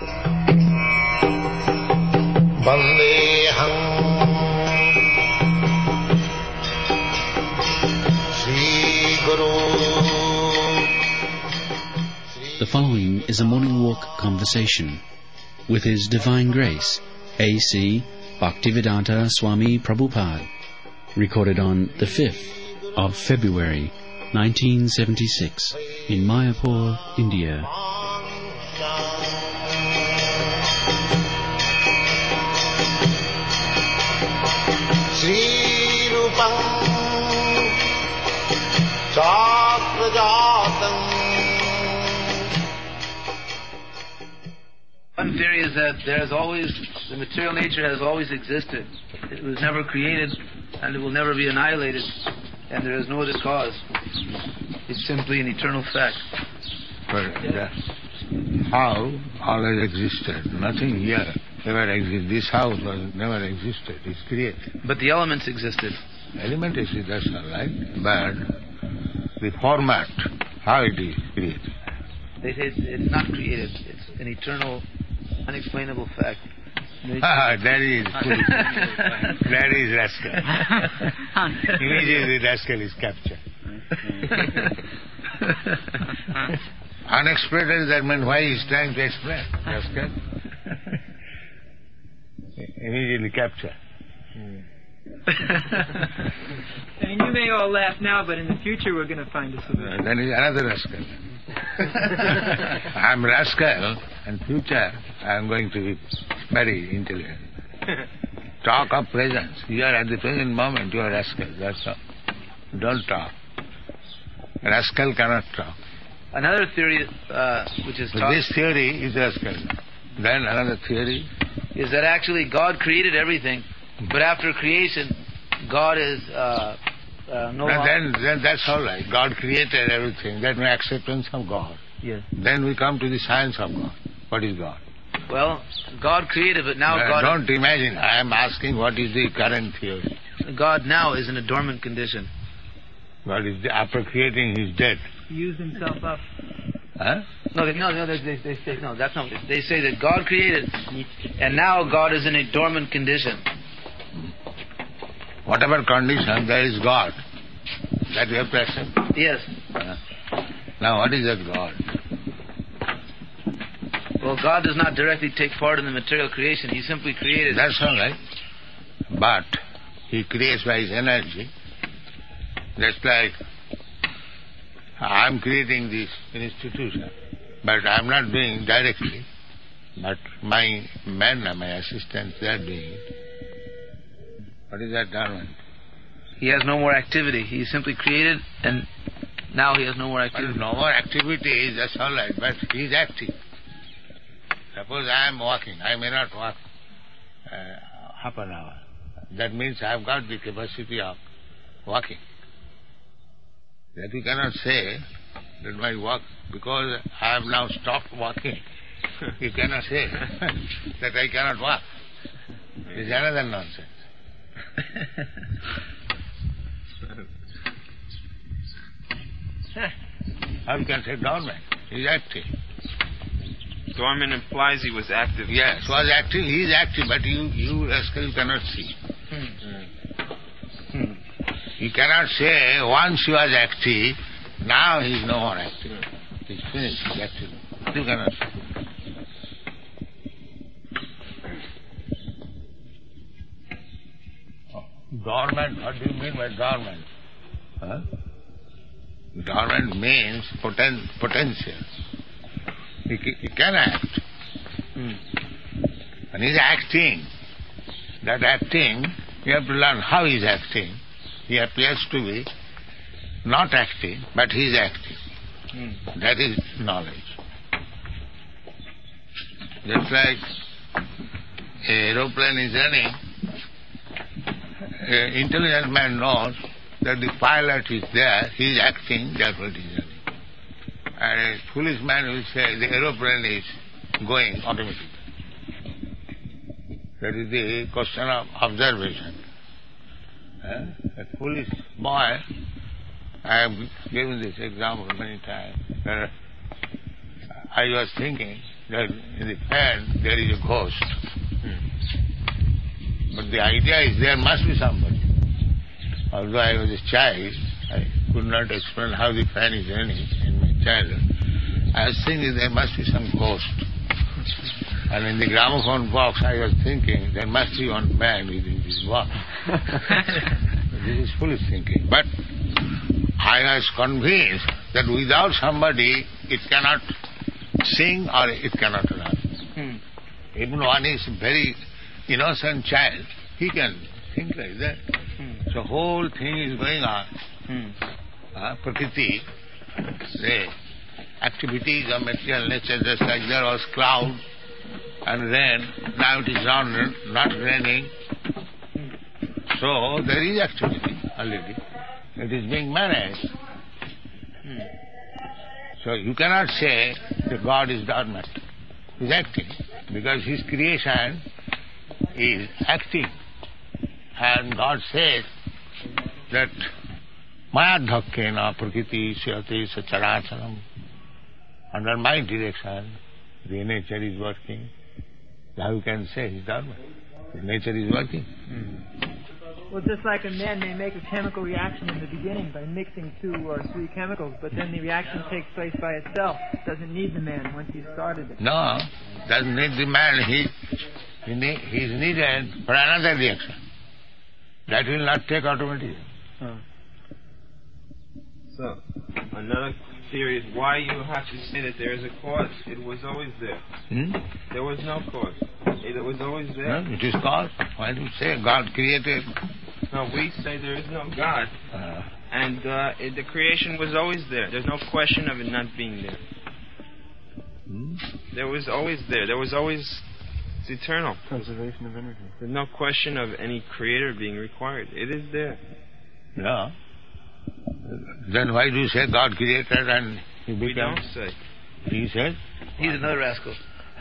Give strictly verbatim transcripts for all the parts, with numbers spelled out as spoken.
Vandeham Shri Guru. The following is a morning walk conversation with His Divine Grace, A C Bhaktivedanta Swami Prabhupada, recorded on the fifth of February nineteen seventy-six in Mayapur, India. Sri Rupam Chakrajatam. One theory is that there has always, the material nature has always existed. It was never created and it will never be annihilated, and there is no other cause. It's simply an eternal fact. But the, how always existed? Nothing here ever existed. This house was never existed. It's created. But the elements existed. Element is that's all right. But the format, how it is created. They say it's, it's not created. It's an eternal, unexplainable fact. Ah, that is that is rascal. Immediately rascal is captured. Unexplained, that means why he is trying to explain. Rascal. Immediately captured. I mean, you may all laugh now, but in the future we're going to find a solution. Uh, then is another rascal. I am rascal, and future I am going to be very intelligent. Talk of presence. You are at the present moment, you are rascal. That's all. Don't talk. Rascal cannot talk. Another theory, uh, which is taught, this theory is rascal. Then another theory is that actually God created everything, but after creation, God is uh, uh, no longer. Then, then that's all right. God created everything. That means acceptance of God. Yes. Then we come to the science of God. What is God? Well, God created, but now uh, God... Don't imagine. I am asking what is the current theory. God now is in a dormant condition. God is, after creating, he is dead. He used himself up. Huh? No, they, no, no they, they, they say, no, that's not what they, they say that God created, and now God is in a dormant condition. Whatever condition, there is God. That you have to accept. Yes. Uh, now, what is that God? Well, God does not directly take part in the material creation. He simply created. That's all right. But he creates by his energy. Just like I am creating this institution, but I am not doing directly. But my men, my assistants, they are doing it. What is that done? He has no more activity. He simply created, and now he has no more activity. Well, no more activity, that's all right, but he is active. Suppose I am walking, I may not walk uh, half an hour. That means I have got the capacity of walking. That you cannot say that my walk, because I have now stopped walking, you cannot say that I cannot walk. It is another nonsense. How you can say dormant? He is active. Dormant implies he was active. Yes, was active. He is active, but you, you rascal, you cannot see. Hmm. Hmm. You cannot say once he was active, now he is no more active. He is finished. He is active. You cannot say. Oh, dormant. What do you mean by dormant? Huh? Dormant means poten, potential. He, he can act. Hmm. When he is acting, that acting, you have to learn how he is acting. He appears to be not acting, but he is acting. Hmm. That is knowledge. Just like an aeroplane is running, an intelligent man knows that the pilot is there, he is acting, therefore it is running. And a foolish man will say the aeroplane is going automatically. That is the question of observation. Eh? A foolish boy, I have given this example many times. Uh, I was thinking that in the fan there is a ghost. Hmm. But the idea is there must be somebody. Although I was a child, I could not explain how the fan is running in my childhood. I was thinking there must be some ghost. And in the gramophone box I was thinking there must be one man within this box. This is foolish thinking. But I was convinced that without somebody it cannot sing or it cannot run. Hmm. Even one is very innocent child, he can think like that. Hmm. So whole thing is going on. Hmm. Uh, Prakriti, the activities of material nature, just like there was cloud and rain, now it is not, not raining. So there is activity already. It is being managed. Hmm. So you cannot say that God is dormant. He is acting, because His creation is acting. And God says that Mayadhakkena prakriti syate sacharacharam. Under my direction, the nature is working. Now you can say He is dormant. The nature is working. Hmm. Well, just like a man may make a chemical reaction in the beginning by mixing two or three chemicals, but then the reaction takes place by itself. It doesn't need the man once he started it. No, doesn't need the man. He, he, need, he is needed for another reaction. That will not take automatically. Huh. So, another theory is why you have to say that there is a cause. It was always there. Hmm? There was no cause. It was always there. No, it is cause. Why do you say God created? No, we say there is no God. Uh, and uh, it, the creation was always there. There's no question of it not being there. Hmm? There was always there. There was always... It's eternal. Conservation of energy. There's no question of any creator being required. It is there. Yeah. Then why do you say God created and He became? We don't say. He said? He's another rascal.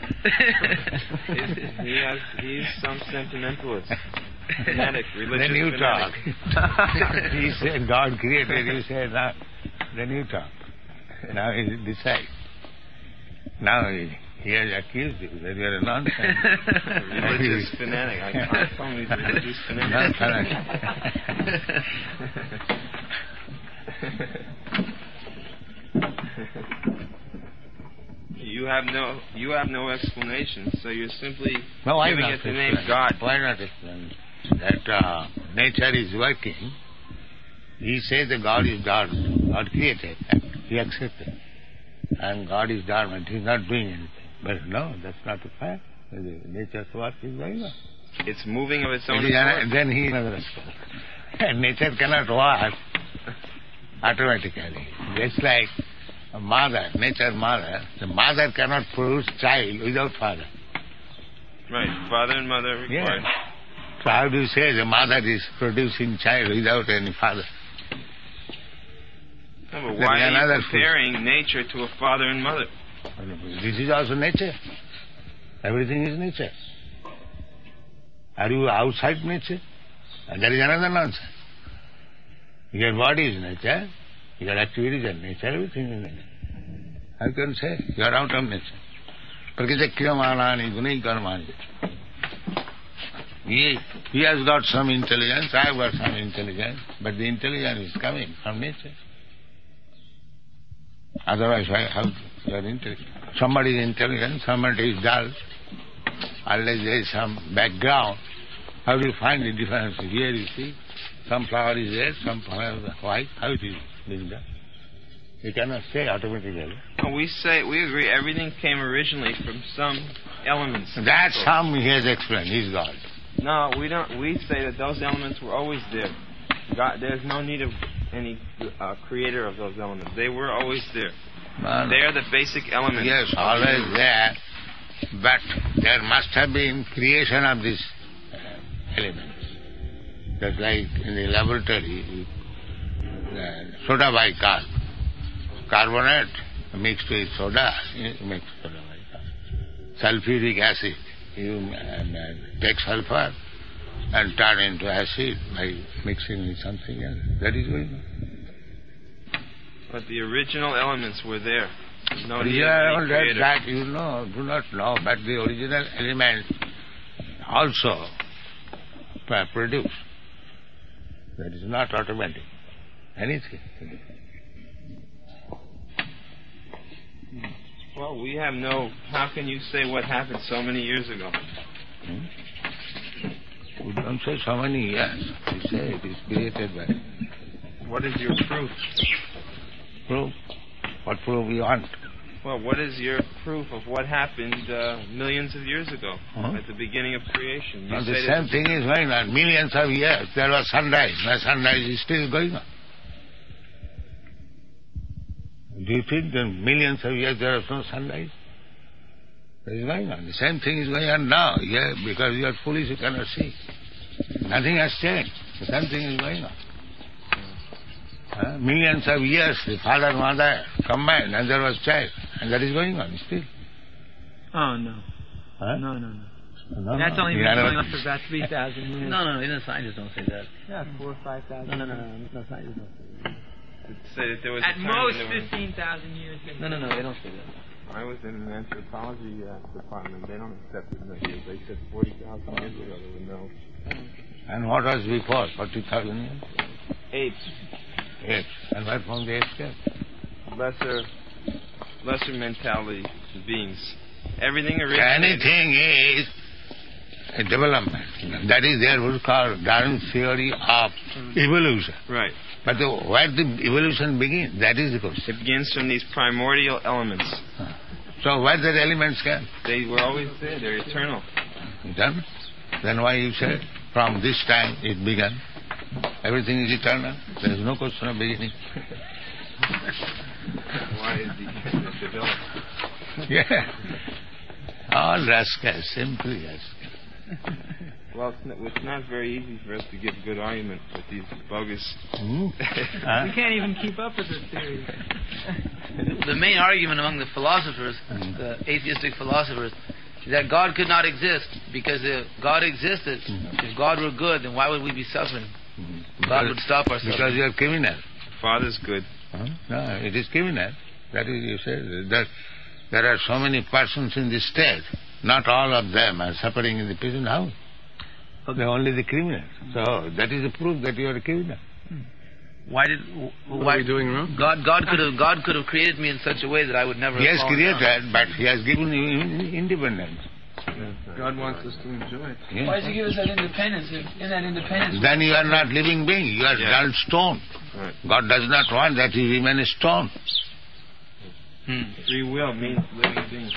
he has. He's some sentimentalist. Fanatic, religious Then you fanatic. talk. He said God created, you said that. Then you talk. Now he decides. Now he, he has accused you that you are a nonsense. Religious fanatic. I can't phone he's a religious fanatic. Not fanatic. You have no, you have no explanation. So you're simply no, why giving not it the name God. Why not explain that uh, nature is working? He says that God is dormant. God created, and He accepted, and God is dormant. He is not doing anything. But no, that's not the fact. The nature's work is going on. It's moving of its own accord. Then He another. And nature cannot work automatically. Just like a mother, nature mother, the mother cannot produce child without father. Right, father and mother required. Yeah. So how do you say the mother is producing child without any father? No, but why are you comparing food. nature to a father and mother? This is also nature. Everything is nature. Are you outside nature? And there is another nonsense. Your body is nature, your activities are nature, everything is nature. How can you say you are out of nature? Prakritakriyamanani gunai karmani. He, he has got some intelligence, I have got some intelligence, but the intelligence is coming from nature. Otherwise, how you are intelligent? Somebody is intelligent, somebody is dull, unless there is some background. How do you find the difference? Here you see, some flower is red, some flower is white. How it is being done? You cannot say automatically. No, we say, we agree, everything came originally from some elements. That some he has explained, he's God. No, we don't. We say that those elements were always there. God, there's no need of any uh, creator of those elements. They were always there. No, no. They are the basic elements. Yes, always there. But there must have been creation of these uh, elements. Just like in the laboratory, uh, soda bicarb, carbonate mixed with soda, you make soda bicarb. Sulfuric acid, you uh, take sulfur and turn into acid by mixing with something else. That is going on. But the original elements were there. No need of Yeah, any that, creator. that you know, do not know, but the original element also p- produce. That is not automatic. Anything. Well, we have no... How can you say what happened so many years ago? Hmm? We don't say so many years. We say it is created by What is your proof? proof. What proof we want? Well, what is your proof of what happened uh, millions of years ago, Huh? at the beginning of creation? You Now the say same that- thing is going on. Millions of years there was sunrise. Now sunrise is still going on. Do you think that millions of years there was no sunrise? That is going on. The same thing is going on now. Yeah, because you are foolish, you cannot see. Nothing has changed. The same thing is going on. Huh? Millions of years, the father and mother combined, and there was child, and that is going on still. Oh, no. Huh? No, no, no. No, That's no. only You been are going not- on for about three thousand years. No, no, no. Even scientists don't say that. Yeah, four or five thousand. No, no, no, no. No, scientists don't say that. Say that there was At a time most when there was- fifteen thousand years. No, no, no. They don't say that. I was in an anthropology uh, department. They don't accept it. They said forty thousand years ago there were no And what was before? forty thousand years? apes, Apes. And where from the apes came? lesser, lesser mentality beings. Everything originated. Anything is a development. That is there what is called Darwin's theory of evolution. Right. But the, where the evolution begins, that is the question. It begins from these primordial elements. So where the elements came? They were always there. They're eternal. Then, then why you say from this time it began? Everything is eternal. There is no question of beginning. Why is the developed? Yeah. All rascals, simply rascals. Well, it's not, it's not very easy for us to give good argument with these bogus. Hmm? We Huh? can't even keep up with this theory. The main argument among the philosophers, the atheistic philosophers, is that God could not exist because if God existed, if God were good, then why would we be suffering? God would stop our suffering. Because you are criminal. Father's good. Huh? No, it is criminal. That is, you say, that there are so many persons in this state. Not all of them are suffering in the prison house. They are only the criminals. So that is a proof that you are a criminal. Why did What why are we doing wrong? God God could have God could have created me in such a way that I would never He have has fallen created, down. but He has given you in- independence. God wants us to enjoy it. Yes. Why does He give us that independence? In that independence, Then you are not living being. You are Yeah. dull stone. Right. God does not want that you remain a stone. Hmm. Free will means living beings.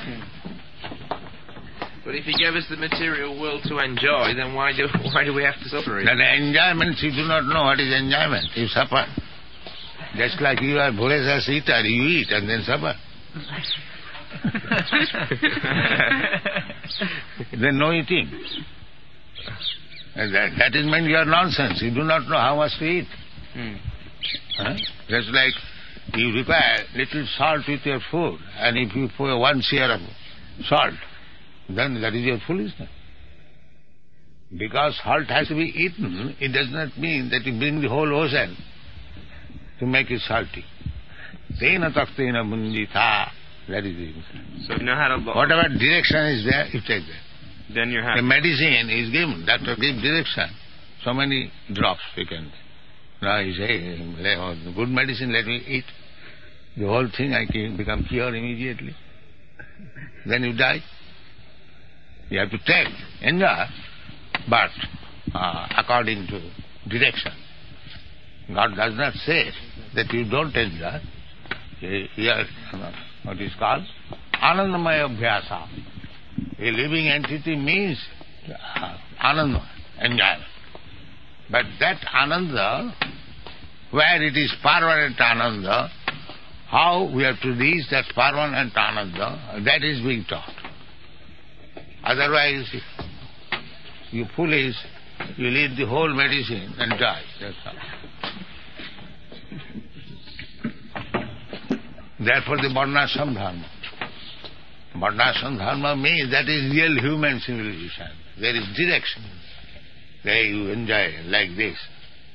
But if He gave us the material world to enjoy, then why do why do we have to suffer it? That enjoyment, you do not know what is enjoyment. You suffer. Just like you are voracious eater, you eat and then suffer. Then no eating. And that, that is meant you are nonsense. You do not know how much to eat. Hmm. Huh? Just like you require little salt with your food, and if you pour one share of salt, then that is your foolishness. Because salt has to be eaten, it does not mean that you bring the whole ocean to make it salty. Tena taktena mundita. That is it. So you know how to lo- Whatever direction is there, you take that. then you're The happy. medicine is given, doctor gives direction. So many drops we can. Now you say, "Le- good medicine, let me eat. The whole thing I can become cured immediately. Then you die. You have to take, enjoy, but uh, according to direction. God does not say that you don't enjoy. Here, what is called Anandamaya Abhyasa. A living entity means uh, Ananda, enjoyment. But that Ananda, where it is permanent Ananda, how we have to reach that permanent Ananda, that is being taught. Otherwise, you foolish, you eat the whole medicine and die. That's all. Therefore the Varnashram Dharma. Varnashram Dharma means that is real human civilization. There is direction. There you enjoy like this.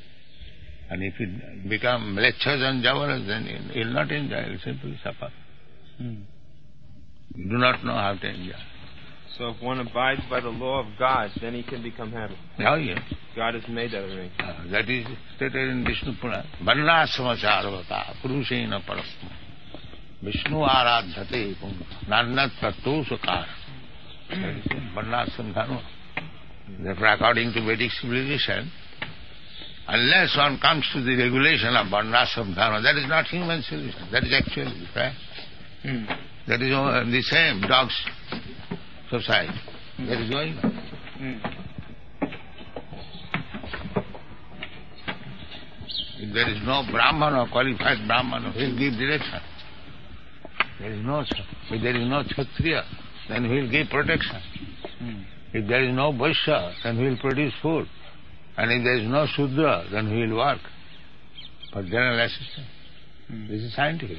And if you become lectures and javaras, then you will not enjoy, you will simply suffer. Hmm. You do not know how to enjoy. So if one abides by the law of God, then he can become happy. Oh, yes. God has made that arrangement. Uh, that is stated in Vishnu Purana. Varnasama charvata purushena parasma Vishnu aradhate punga nannat tatto sukara. That is Varnasama dharma. Therefore, according to Vedic civilization, unless one comes to the regulation of Varnasama dharma, that is not human civilization. That is actually, right? Hmm. That is uh, the same dogs society. Hmm. That is going on. Hmm. If there is no Brahman or qualified Brahman who will give direction, there is no. If there is no Kshatriya, then he will give protection. Hmm. If there is no Vaishya, then he will produce food. And if there is no Shudra, then he will work for general assistance. Hmm. This is scientific.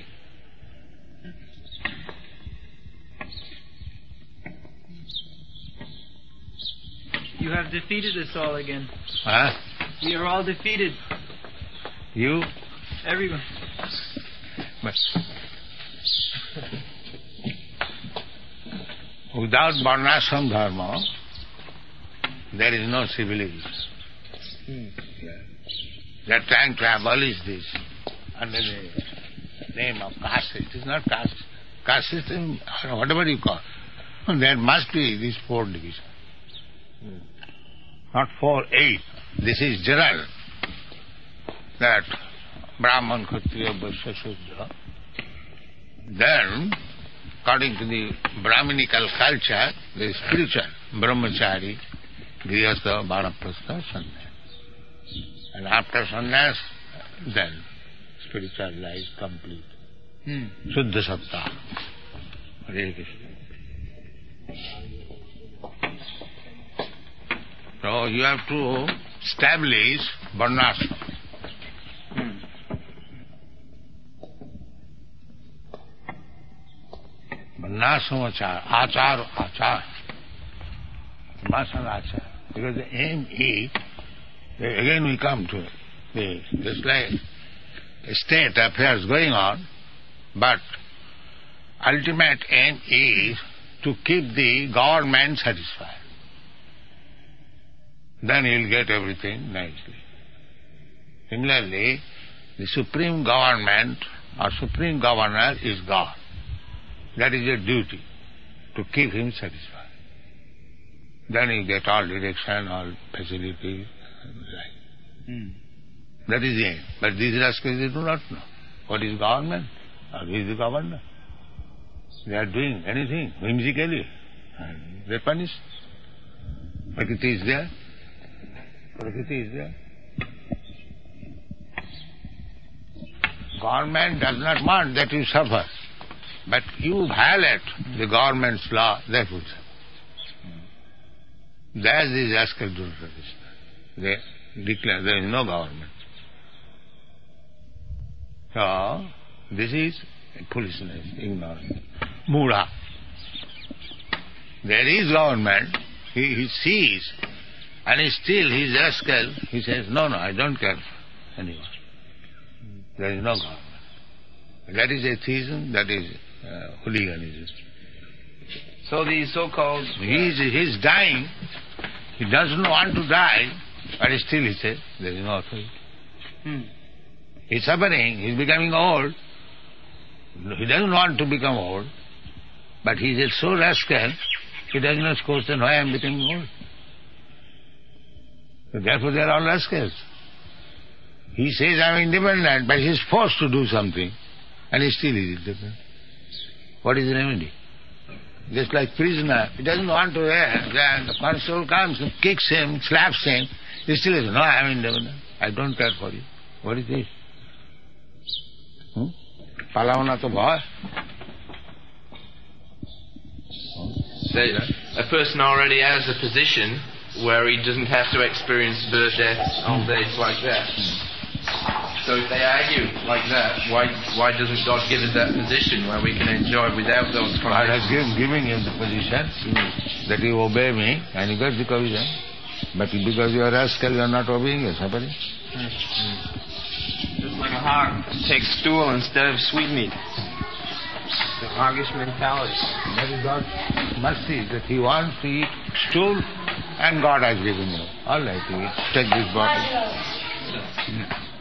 You have defeated us all again. Huh? We are all defeated. You? Everyone. But without Varnashram Dharma, there is no civilization. Hmm. Yeah. They are trying to abolish this under the name of caste. It is not caste. Caste system, whatever you call. There must be these four divisions. Hmm. Not four, eight. This is general. That Brahman, Kshatriya, Vaishya, Shudra. Then, according to the Brahminical culture, the spiritual, Brahmachari, Grihastha, Vanaprastha, Sannyas. And after Sannyas, then spiritual life complete. Hmm. Shuddha Satta. Hare Krishna. So you have to establish Varnashram. Hmm. Varnashram achar, achar, achar. Varnashram achar. Because the aim is, again we come to the, just like state affairs going on, but ultimate aim is to keep the government satisfied. Then he will get everything nicely. Similarly, the supreme government or supreme governor is God. That is your duty, to keep him satisfied. Then you get all direction, all facilities. Right. Hmm. That is the aim. But these rascals, they do not know what is government or who is the governor. They are doing anything whimsically and they punish. Prakriti is there. Prakriti is there. Government does not want that you suffer. But you violate the government's law, that will suffer. That's these rascals do not understand. They declare there is no government. So, this is foolishness, ignorance. Mudha. There is government, he, he sees, and he still, he is rascal, he says, no, no, I don't care anyone. There is no government. That is atheism, that is uh, hooliganism. So the so-called... He is, he is dying, he doesn't want to die, but still he says, there is no authority. Hmm. He is suffering, he is becoming old. He doesn't want to become old, but he is so rascal, he does not question why I am becoming old. So therefore they are all rascals. He says I am independent, but he is forced to do something, and he still is independent. What is the remedy? Just like prisoner, he doesn't want to wear, then the constable comes and kicks him, slaps him, he still says, no, I am independent, I don't care for you. What is this? Hmm? Palavana to bhai. That a person already has a position where he doesn't have to experience birth, death, old age like that. So if they argue like that, why why doesn't God give us that position where we can enjoy without those conditions? God has given, giving him the position mm. that you obey me and you get the provision. But because you are rascal, you are not obeying, you are suffering. Mm. Just like a hog takes stool instead of sweetmeat. hoggish mentality. That is God's mercy, that He wants to eat stool and God has given you. All right, you eat. Take this bottle.